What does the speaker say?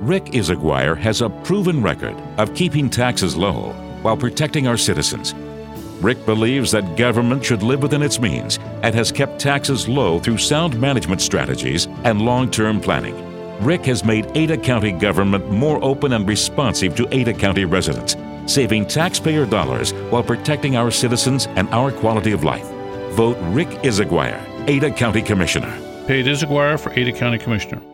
Rick Izaguirre has a proven record of keeping taxes low while protecting our citizens. Rick believes that government should live within its means and has kept taxes low through sound management strategies and long-term planning. Rick has made Ada County government more open and responsive to Ada County residents, saving taxpayer dollars while protecting our citizens and our quality of life. Vote Rick Izaguirre, Ada County Commissioner. Paid Izaguirre for Ada County Commissioner.